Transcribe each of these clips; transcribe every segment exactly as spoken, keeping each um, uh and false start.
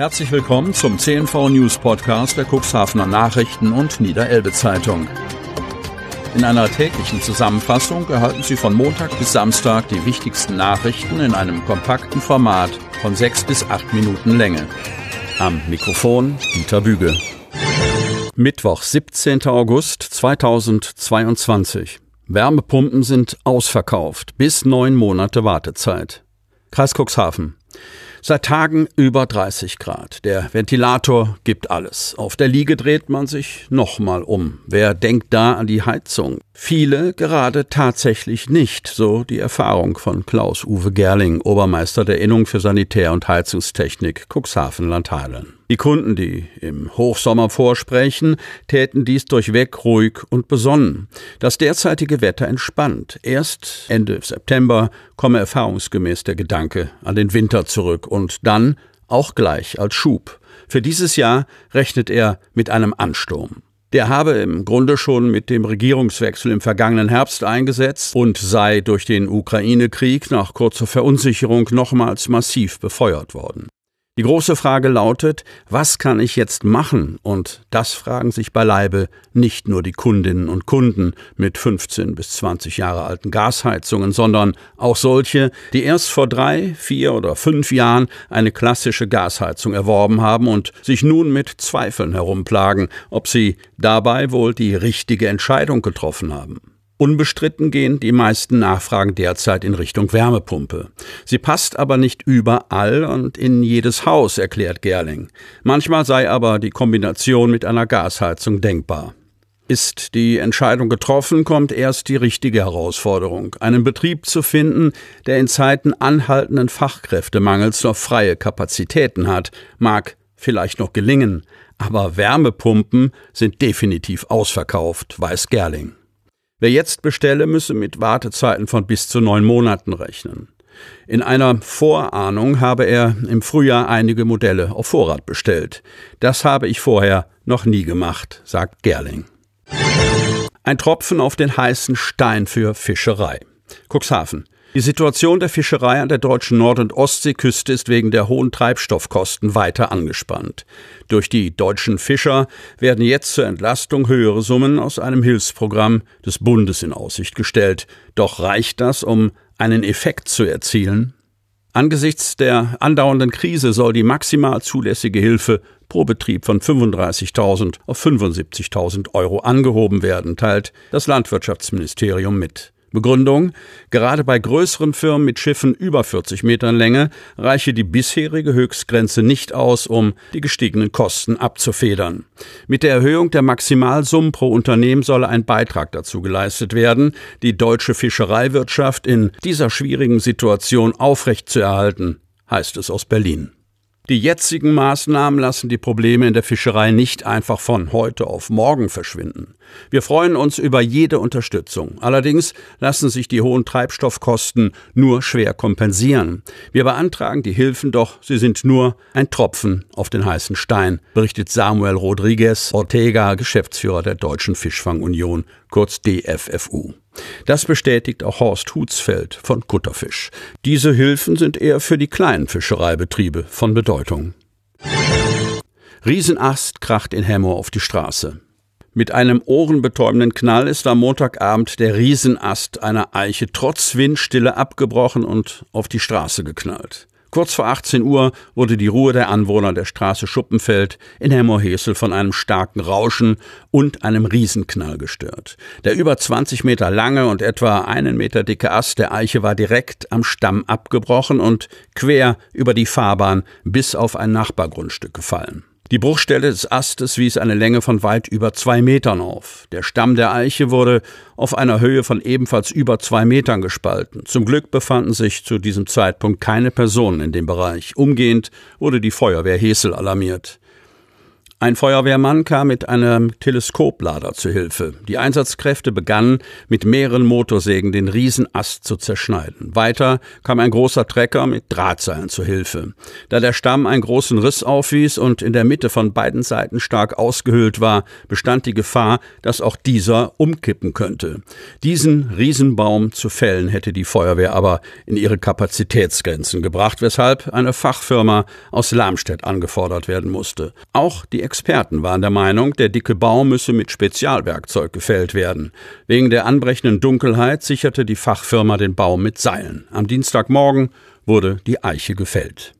Herzlich willkommen zum C N V News Podcast der Cuxhavener Nachrichten und Niederelbe Zeitung. In einer täglichen Zusammenfassung erhalten Sie von Montag bis Samstag die wichtigsten Nachrichten in einem kompakten Format von sechs bis acht Minuten Länge. Am Mikrofon Dieter Büge. Mittwoch, siebzehnter August zweitausendzweiundzwanzig. Wärmepumpen sind ausverkauft, bis neun Monate Wartezeit. Kreis Cuxhaven. Seit Tagen über dreißig Grad. Der Ventilator gibt alles. Auf der Liege dreht man sich nochmal um. Wer denkt da an die Heizung? Viele gerade tatsächlich nicht, so die Erfahrung von Klaus-Uwe Gerling, Obermeister der Innung für Sanitär- und Heizungstechnik Cuxhaven-Landhadeln. Die Kunden, die im Hochsommer vorsprechen, täten dies durchweg ruhig und besonnen. Das derzeitige Wetter entspannt. Erst Ende September komme erfahrungsgemäß der Gedanke an den Winter zurück und dann auch gleich als Schub. Für dieses Jahr rechnet er mit einem Ansturm. Der habe im Grunde schon mit dem Regierungswechsel im vergangenen Herbst eingesetzt und sei durch den Ukraine-Krieg nach kurzer Verunsicherung nochmals massiv befeuert worden. Die große Frage lautet, was kann ich jetzt machen? Und das fragen sich beileibe nicht nur die Kundinnen und Kunden mit fünfzehn bis zwanzig Jahre alten Gasheizungen, sondern auch solche, die erst vor drei, vier oder fünf Jahren eine klassische Gasheizung erworben haben und sich nun mit Zweifeln herumplagen, ob sie dabei wohl die richtige Entscheidung getroffen haben. Unbestritten gehen die meisten Nachfragen derzeit in Richtung Wärmepumpe. Sie passt aber nicht überall und in jedes Haus, erklärt Gerling. Manchmal sei aber die Kombination mit einer Gasheizung denkbar. Ist die Entscheidung getroffen, kommt erst die richtige Herausforderung, einen Betrieb zu finden, der in Zeiten anhaltenden Fachkräftemangels noch freie Kapazitäten hat, mag vielleicht noch gelingen, aber Wärmepumpen sind definitiv ausverkauft, weiß Gerling. Wer jetzt bestelle, müsse mit Wartezeiten von bis zu neun Monaten rechnen. In einer Vorahnung habe er im Frühjahr einige Modelle auf Vorrat bestellt. Das habe ich vorher noch nie gemacht, sagt Gerling. Ein Tropfen auf den heißen Stein für Fischerei. Cuxhaven. Die Situation der Fischerei an der deutschen Nord- und Ostseeküste ist wegen der hohen Treibstoffkosten weiter angespannt. Durch die deutschen Fischer werden jetzt zur Entlastung höhere Summen aus einem Hilfsprogramm des Bundes in Aussicht gestellt. Doch reicht das, um einen Effekt zu erzielen? Angesichts der andauernden Krise soll die maximal zulässige Hilfe pro Betrieb von fünfunddreißigtausend auf fünfundsiebzigtausend Euro angehoben werden, teilt das Landwirtschaftsministerium mit. Begründung: Gerade bei größeren Firmen mit Schiffen über vierzig Metern Länge reiche die bisherige Höchstgrenze nicht aus, um die gestiegenen Kosten abzufedern. Mit der Erhöhung der Maximalsummen pro Unternehmen solle ein Beitrag dazu geleistet werden, die deutsche Fischereiwirtschaft in dieser schwierigen Situation aufrechtzuerhalten, heißt es aus Berlin. Die jetzigen Maßnahmen lassen die Probleme in der Fischerei nicht einfach von heute auf morgen verschwinden. Wir freuen uns über jede Unterstützung. Allerdings lassen sich die hohen Treibstoffkosten nur schwer kompensieren. Wir beantragen die Hilfen, doch sie sind nur ein Tropfen auf den heißen Stein, berichtet Samuel Rodriguez Ortega, Geschäftsführer der Deutschen Fischfang-Union, kurz D F F U. Das bestätigt auch Horst Hutzfeld von Kutterfisch. Diese Hilfen sind eher für die kleinen Fischereibetriebe von Bedeutung. Riesenast kracht in Hemmoor auf die Straße. Mit einem ohrenbetäubenden Knall ist am Montagabend der Riesenast einer Eiche trotz Windstille abgebrochen und auf die Straße geknallt. Kurz vor achtzehn Uhr wurde die Ruhe der Anwohner der Straße Schuppenfeld in Hemmoor-Hesel von einem starken Rauschen und einem Riesenknall gestört. Der über zwanzig Meter lange und etwa einen Meter dicke Ast der Eiche war direkt am Stamm abgebrochen und quer über die Fahrbahn bis auf ein Nachbargrundstück gefallen. Die Bruchstelle des Astes wies eine Länge von weit über zwei Metern auf. Der Stamm der Eiche wurde auf einer Höhe von ebenfalls über zwei Metern gespalten. Zum Glück befanden sich zu diesem Zeitpunkt keine Personen in dem Bereich. Umgehend wurde die Feuerwehr Hesel alarmiert. Ein Feuerwehrmann kam mit einem Teleskoplader zu Hilfe. Die Einsatzkräfte begannen, mit mehreren Motorsägen den Riesenast zu zerschneiden. Weiter kam ein großer Trecker mit Drahtseilen zu Hilfe. Da der Stamm einen großen Riss aufwies und in der Mitte von beiden Seiten stark ausgehöhlt war, bestand die Gefahr, dass auch dieser umkippen könnte. Diesen Riesenbaum zu fällen hätte die Feuerwehr aber in ihre Kapazitätsgrenzen gebracht, weshalb eine Fachfirma aus Lamstedt angefordert werden musste. Auch die Experten waren der Meinung, der dicke Baum müsse mit Spezialwerkzeug gefällt werden. Wegen der anbrechenden Dunkelheit sicherte die Fachfirma den Baum mit Seilen. Am Dienstagmorgen wurde die Eiche gefällt.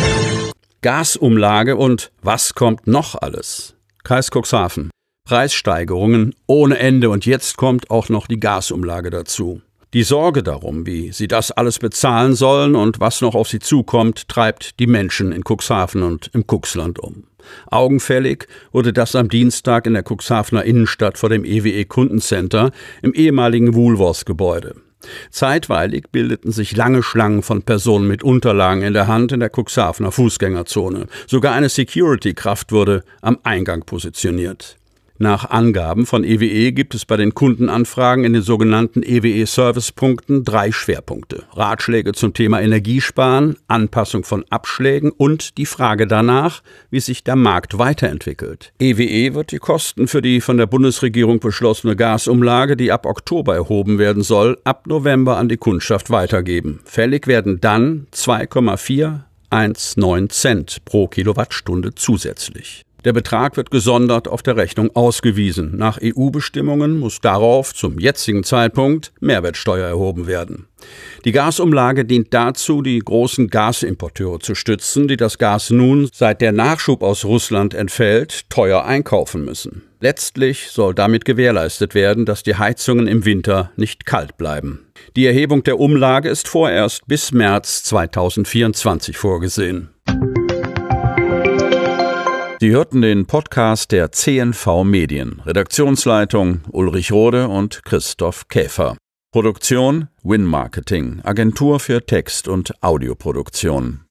Gasumlage und was kommt noch alles? Kreis Cuxhaven. Preissteigerungen ohne Ende und jetzt kommt auch noch die Gasumlage dazu. Die Sorge darum, wie sie das alles bezahlen sollen und was noch auf sie zukommt, treibt die Menschen in Cuxhaven und im Cuxland um. Augenfällig wurde das am Dienstag in der Cuxhavener Innenstadt vor dem E W E-Kundencenter im ehemaligen Woolworths-Gebäude. Zeitweilig bildeten sich lange Schlangen von Personen mit Unterlagen in der Hand in der Cuxhavener Fußgängerzone. Sogar eine Security-Kraft wurde am Eingang positioniert. Nach Angaben von E W E gibt es bei den Kundenanfragen in den sogenannten E W E-Servicepunkten drei Schwerpunkte. Ratschläge zum Thema Energiesparen, Anpassung von Abschlägen und die Frage danach, wie sich der Markt weiterentwickelt. E W E wird die Kosten für die von der Bundesregierung beschlossene Gasumlage, die ab Oktober erhoben werden soll, ab November an die Kundschaft weitergeben. Fällig werden dann zwei Komma vier eins neun Cent pro Kilowattstunde zusätzlich. Der Betrag wird gesondert auf der Rechnung ausgewiesen. Nach E U-Bestimmungen muss darauf zum jetzigen Zeitpunkt Mehrwertsteuer erhoben werden. Die Gasumlage dient dazu, die großen Gasimporteure zu stützen, die das Gas nun, seit der Nachschub aus Russland entfällt, teuer einkaufen müssen. Letztlich soll damit gewährleistet werden, dass die Heizungen im Winter nicht kalt bleiben. Die Erhebung der Umlage ist vorerst bis März zweitausendvierundzwanzig vorgesehen. Sie hörten den Podcast der C N V Medien. Redaktionsleitung Ulrich Rode und Christoph Käfer. Produktion Win Marketing, Agentur für Text- und Audioproduktion.